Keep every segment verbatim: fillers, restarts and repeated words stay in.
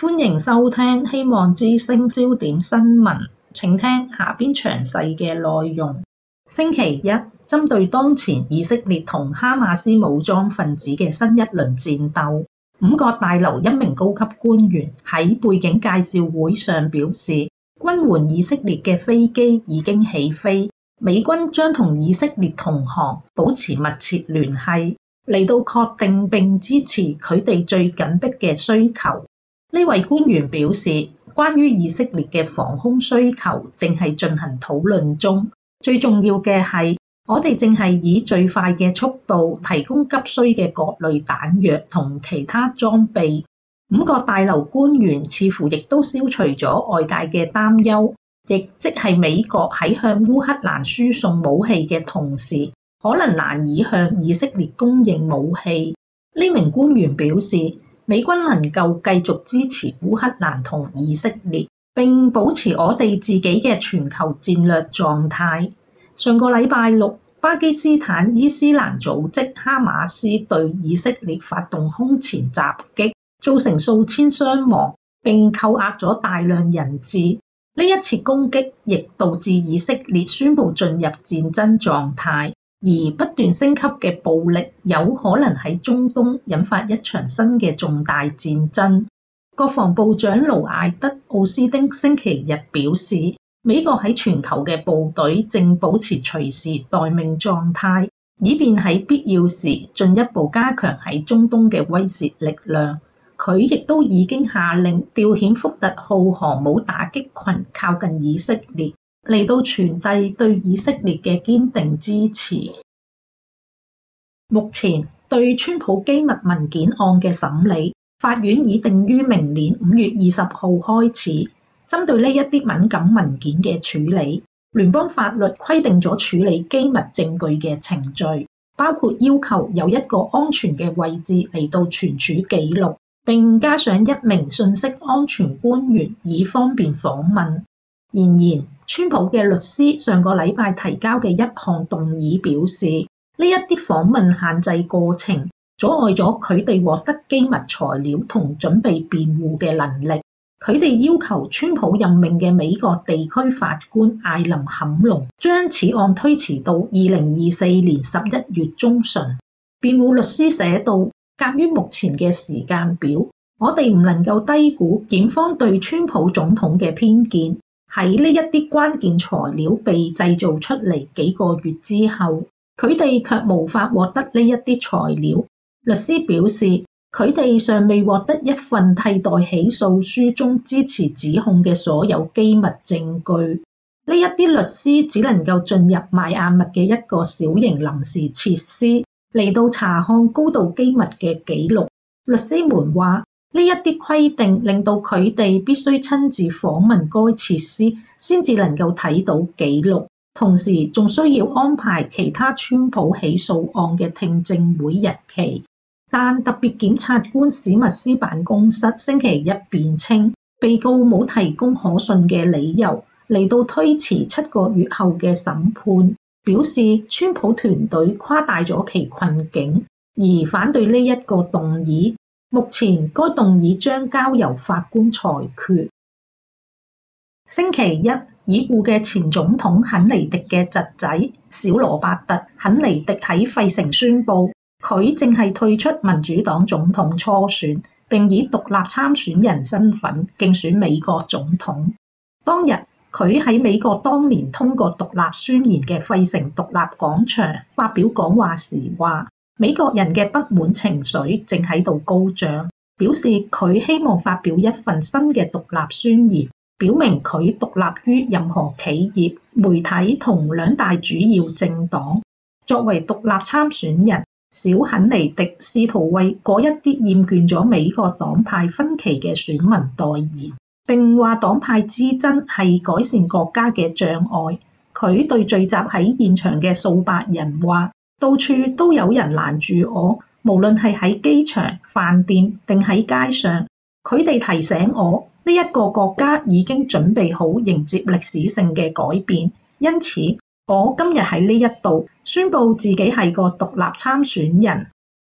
歡迎收聽希望之聲焦點新聞，請聽下邊詳細嘅內容。星期一，針對當前以色列同哈馬斯武裝分子嘅新一輪戰鬥，五角大樓一名高級官員喺背景介紹會上表示，軍援以色列嘅飛機已經起飛，美軍將同以色列同行保持密切聯繫，嚟到確定並支持佢哋最緊迫嘅需求。呢位官員表示，關於以色列嘅防空需求正係進行討論中，最重要嘅係我哋正係以最快嘅速度提供急需嘅各類彈藥同其他裝備。五角大樓官員似乎亦都消除咗外界嘅擔憂，亦即係美國喺向烏克蘭輸送武器嘅同時，可能難以向以色列供應武器。呢名官員表示，美軍能夠繼續支持烏克蘭同以色列，並保持我哋自己嘅全球戰略狀態。上個禮拜六，巴基斯坦伊斯蘭組織哈馬斯對以色列發動空前襲擊，造成數千傷亡，並扣押咗大量人質。呢一次攻擊亦導致以色列宣布進入戰爭狀態。而不斷升級嘅暴力有可能喺中東引發一場新嘅重大戰爭。國防部長盧艾德奧斯丁星期日表示，美國喺全球嘅部隊正保持隨時待命狀態，以便喺必要時進一步加強喺中東嘅威懾力量。佢亦都已經下令調遣福特號航母打擊群靠近以色列，嚟到傳遞對以色列嘅堅定支持。目前對川普機密文件案嘅審理，法院已定於明年五月二十號開始。針對呢一啲敏感文件嘅處理，聯邦法律規定咗處理機密證據嘅程序，包括要求有一個安全嘅位置嚟到存儲記錄，並加上一名信息安全官員以方便訪問。然而，川普嘅律師上個禮拜提交嘅一項動議表示，呢一啲訪問限制過程阻礙咗佢哋獲得機密材料同準備辯護嘅能力。佢哋要求川普任命嘅美國地區法官艾琳坎龍將此案推遲到二零二四年十一月中旬。辯護律師寫道，鑑於目前嘅時間表，我哋唔能夠低估檢方對川普總統嘅偏見。喺呢一啲關鍵材料被製造出嚟幾個月之後，佢哋卻無法獲得呢一啲材料。律師表示，佢哋尚未獲得一份替代起訴書中支持指控嘅所有機密證據。呢一啲律師只能夠進入邁阿密嘅一個小型臨時設施，嚟到查看高度機密嘅記錄。律師們話，呢一啲規定令到佢哋必須親自訪問該設施，先至能夠睇到記錄，同時仲需要安排其他川普起訴案嘅聽證會日期。但特別檢察官史密斯辦公室星期一辯稱，被告冇提供可信嘅理由嚟到推遲七個月後嘅審判，表示川普團隊誇大咗其困境，而反對呢一個動議。目前該動議將交由法官裁決。星期一，已故嘅前總統肯尼迪嘅侄仔小羅伯特·肯尼迪喺費城宣布，佢正係退出民主黨總統初選，並以獨立參選人身份競選美國總統。當日，佢喺美國當年通過獨立宣言嘅費城獨立廣場發表講話時話，美國人嘅不滿情緒正喺度高漲，表示佢希望發表一份新嘅獨立宣言，表明佢獨立於任何企業、媒體同兩大主要政黨。作為獨立參選人，小肯尼迪試圖為嗰一啲厭倦咗美國黨派分歧嘅選民代言，並話黨派之爭係改善國家嘅障礙。佢對聚集喺現場嘅數百人話，到處都有人攔住我，無論係喺機場、飯店定喺街上。佢哋提醒我，呢一個國家已經準備好迎接歷史性嘅改變。因此，我今日喺呢一度宣布自己係個獨立參選人。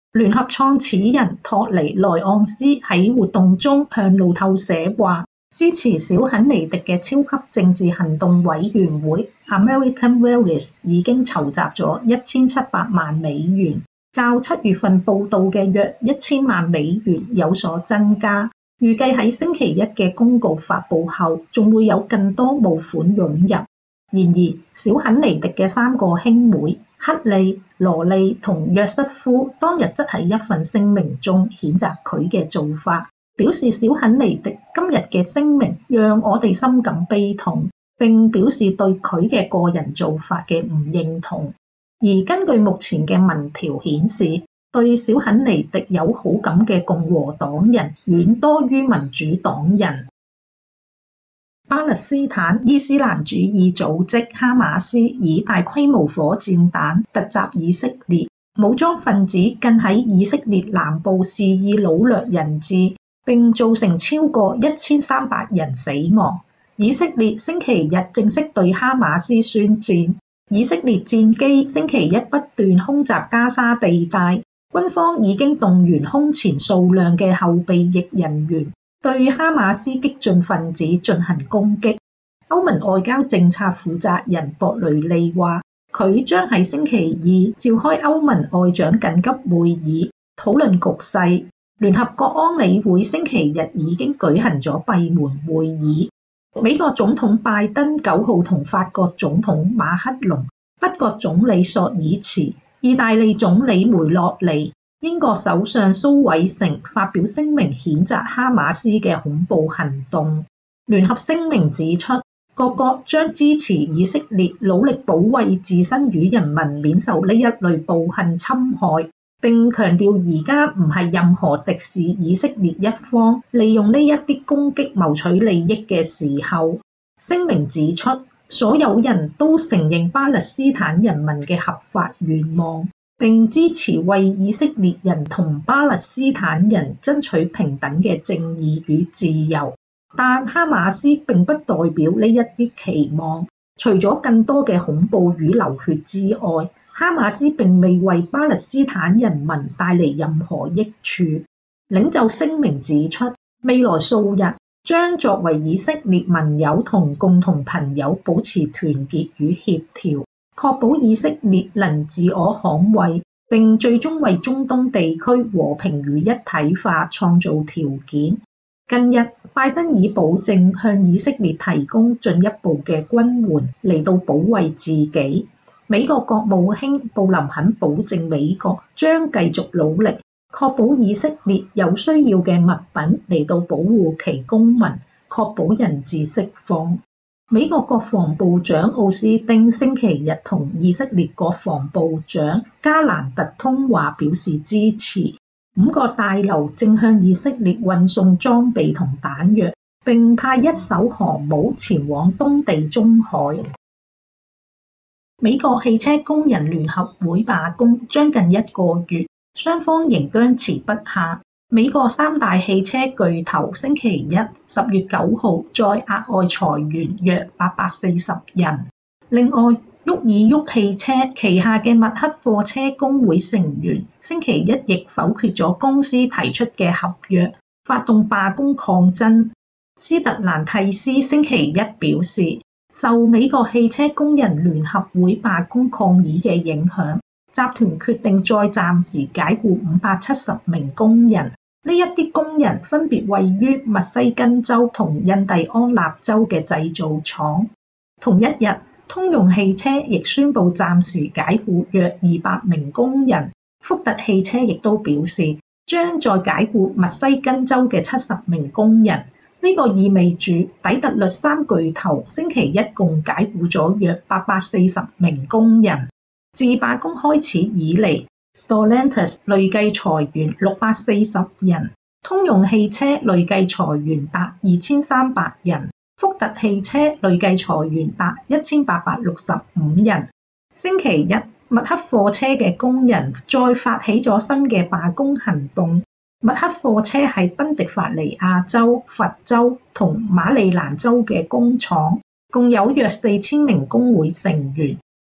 聯合創始人托尼萊昂斯喺活動中向路透社話，支持小肯尼迪嘅超級政治行動委員會 American Values 已經籌集咗一千七百萬美元，較七月份報道嘅約一千萬美元有所增加。預計喺星期一嘅公告發布後，仲會有更多募款湧入。然而，小肯尼迪嘅三個兄妹克利、羅利同約瑟夫當日則喺一份聲明中譴責佢嘅做法，表示小肯尼迪今日嘅聲明讓我哋深感悲痛，並表示對佢嘅個人做法嘅唔認同。而根據目前嘅民調顯示，對小肯尼迪有好感嘅共和黨人遠多於民主黨人。巴勒斯坦伊斯蘭主義組織哈馬斯以大規模火箭彈突襲以色列，武裝分子更喺以色列南部肆意擄掠人質，並造成超過一千三百人死亡。以色列星期日正式對哈馬斯宣戰。以色列戰機星期一不斷空襲加沙地帶。軍方已經動員空前數量嘅後備役人員，對哈馬斯激進分子進行攻擊。歐盟外交政策負責人博雷利話，佢將喺星期二召開歐盟外長緊急會議，討論局勢。聯合國安理會星期日已經舉行咗閉門會議。美國總統拜登九號同法國總統馬克龍、德國總理朔爾茨、意大利總理梅洛尼、英國首相蘇偉成發表聲明譴責哈馬斯嘅恐怖行動。聯合聲明指出，各國將支持以色列努力保衛自身與人民免受呢一類暴行侵害，並強調而家唔係任何敵視以色列一方利用呢一啲攻擊謀取利益嘅時候。聲明指出，所有人都承認巴勒斯坦人民嘅合法願望，並支持為以色列人同巴勒斯坦人爭取平等嘅正義與自由。但哈馬斯並不代表呢一啲期望。除咗更多嘅恐怖與流血之外，哈馬斯並未為巴勒斯坦人民帶嚟任何益處。領袖聲明指出，未來數日將作為以色列盟友同共同朋友保持團結與協調，確保以色列能自我捍衛，並最終為中東地區和平與一體化創造條件。近日，拜登以保證向以色列提供進一步嘅軍援嚟到保衛自己。美國國務卿布林肯保證美國將繼續努力，確保以色列有需要嘅物品嚟到保護其公民，確保人質釋放。美國國防部長奧斯汀星期日同以色列國防部長加蘭特通話表示支持。五個大樓正向以色列運送裝備同彈藥，並派一艘航母前往東地中海。美國汽車工人聯合會罷工將近一個月，雙方仍僵持不下。美國三大汽車巨頭星期一十月九號再額外裁員約八百四十人。另外，沃爾沃汽車旗下嘅密克貨車工會成員星期一亦否決咗公司提出嘅合約，發動罷工抗爭。斯特蘭蒂斯星期一表示，受美國汽車工人聯合會罷工抗議嘅影響，集團決定再暫時解僱五百七十名工人。呢一啲工人分別位於密西根州同印第安納州嘅製造廠。同一日，通用汽車亦宣布暫時解僱約二百名工人。福特汽車亦都表示將再解僱密西根州嘅七十名工人。呢個意味住底特律三巨頭星期一共解僱咗約八百四十名工人。自罷工開始以嚟，Stellantis 累計裁員六百四十人，通用汽車累計裁員達二千三百人。福特汽車累計裁員達一千八百六十五人。星期一，密克貨車嘅工人再發起咗新嘅罷工行動。密克貨車係賓夕法尼亞州、佛州同馬里蘭州嘅工廠，共有約四千名工會成員。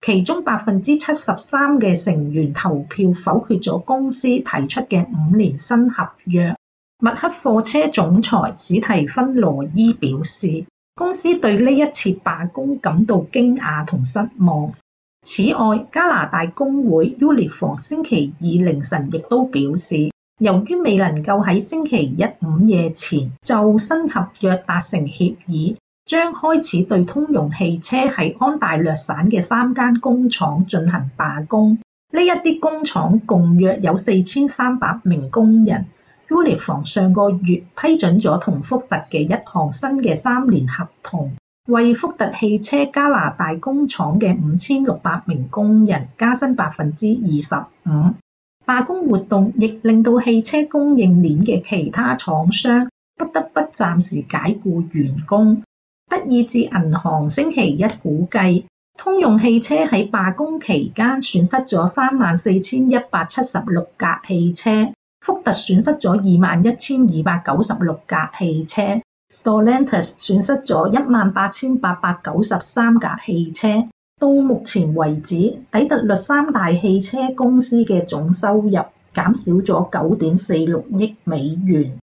其中百分之七十三嘅成員投票否決咗公司提出嘅五年新合約。默克貨車總裁史提芬羅伊表示，公司對呢一次罷工感到驚訝同失望。此外，加拿大工會 Unifor 星期二凌晨亦都表示，由於未能夠喺星期一午夜前就新合約達成協議，將開始對通用汽車喺安大略省嘅三間工廠進行罷工。呢一啲工廠共約有四千三百名工人。Unifor 上個月批准咗同福特嘅一項新嘅三年合同，為福特汽車加拿大工廠嘅五千六百名工人加薪百分之二十五。罷工活動亦令到汽車供應鏈嘅其他廠商不得不暫時解僱員工。德意志銀行星期一估計，通用汽車喺罷工期間損失咗三萬四千一百七十六架汽車，福特損失咗二萬一千二百九十六架汽車 ，Stellantis 損失咗一萬八千八百九十三架汽車。到目前為止，底特律三大汽車公司嘅總收入減少咗九點四六億美元。